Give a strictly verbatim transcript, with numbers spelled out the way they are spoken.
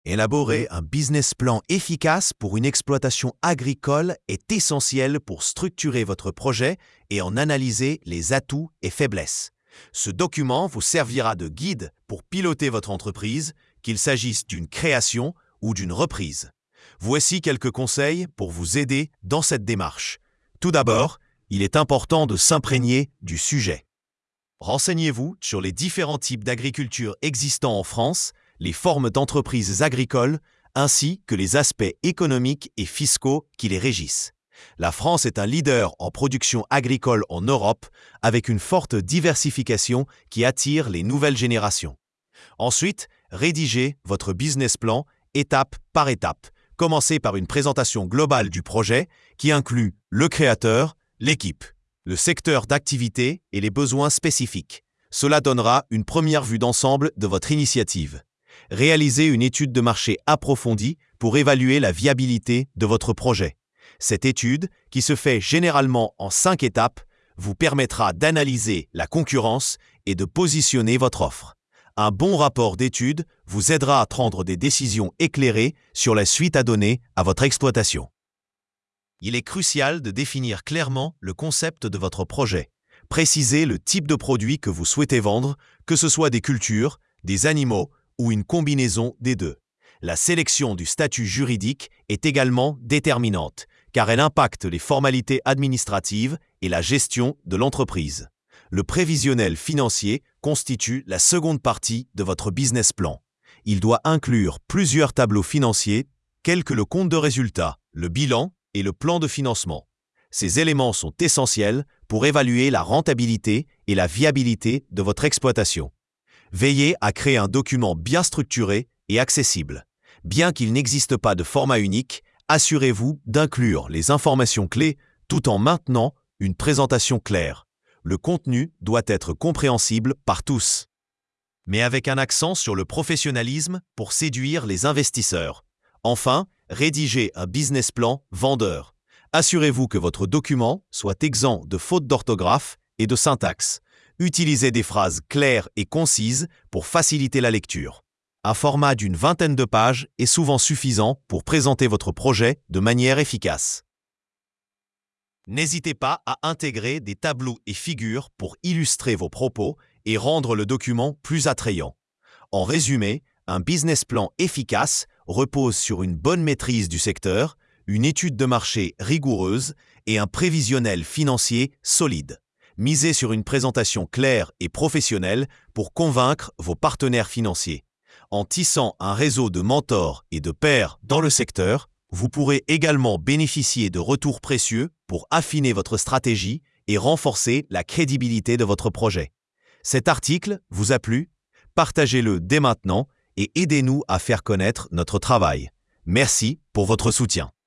Élaborer un business plan efficace pour une exploitation agricole est essentiel pour structurer votre projet et en analyser les atouts et faiblesses. Ce document vous servira de guide pour piloter votre entreprise, qu'il s'agisse d'une création ou d'une reprise. Voici quelques conseils pour vous aider dans cette démarche. Tout d'abord, il est important de s'imprégner du sujet. Renseignez-vous sur les différents types d'agriculture existants en France, les formes d'entreprises agricoles, ainsi que les aspects économiques et fiscaux qui les régissent. La France est un leader en production agricole en Europe, avec une forte diversification qui attire les nouvelles générations. Ensuite, rédigez votre business plan étape par étape. Commencez par une présentation globale du projet qui inclut le créateur, l'équipe, le secteur d'activité et les besoins spécifiques. Cela donnera une première vue d'ensemble de votre initiative. Réalisez une étude de marché approfondie pour évaluer la viabilité de votre projet. Cette étude, qui se fait généralement en cinq étapes, vous permettra d'analyser la concurrence et de positionner votre offre. Un bon rapport d'étude vous aidera à prendre des décisions éclairées sur la suite à donner à votre exploitation. Il est crucial de définir clairement le concept de votre projet. Précisez le type de produit que vous souhaitez vendre, que ce soit des cultures, des animaux ou une combinaison des deux. La sélection du statut juridique est également déterminante, car elle impacte les formalités administratives et la gestion de l'entreprise. Le prévisionnel financier constitue la seconde partie de votre business plan. Il doit inclure plusieurs tableaux financiers, tels que le compte de résultat, le bilan et le plan de financement. Ces éléments sont essentiels pour évaluer la rentabilité et la viabilité de votre exploitation. Veillez à créer un document bien structuré et accessible. Bien qu'il n'existe pas de format unique, assurez-vous d'inclure les informations clés tout en maintenant une présentation claire. Le contenu doit être compréhensible par tous, mais avec un accent sur le professionnalisme pour séduire les investisseurs. Enfin, rédigez un business plan vendeur. Assurez-vous que votre document soit exempt de fautes d'orthographe et de syntaxe. Utilisez des phrases claires et concises pour faciliter la lecture. Un format d'une vingtaine de pages est souvent suffisant pour présenter votre projet de manière efficace. N'hésitez pas à intégrer des tableaux et figures pour illustrer vos propos et rendre le document plus attrayant. En résumé, un business plan efficace repose sur une bonne maîtrise du secteur, une étude de marché rigoureuse et un prévisionnel financier solide. Misez sur une présentation claire et professionnelle pour convaincre vos partenaires financiers. En tissant un réseau de mentors et de pairs dans le secteur, vous pourrez également bénéficier de retours précieux pour affiner votre stratégie et renforcer la crédibilité de votre projet. Cet article vous a plu? Partagez-le dès maintenant et aidez-nous à faire connaître notre travail. Merci pour votre soutien.